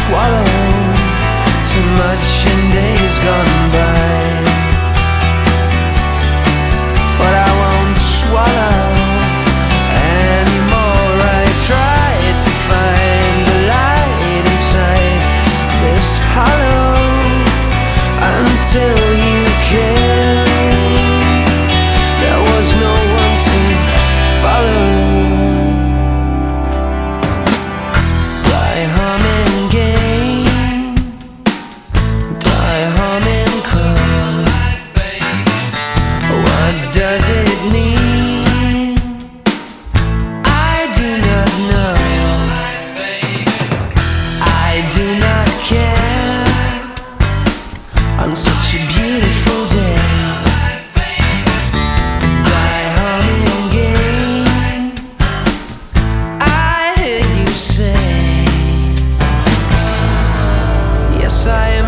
swallow too much in days gone by, but I won't swallow anymore. I try to find the light inside this hollow until you came. There was no one to follow. Die humming game, die humming call. What does it mean? I do not know. I do not care on such a beautiful day. Die humming game, I hear you say, yes, I am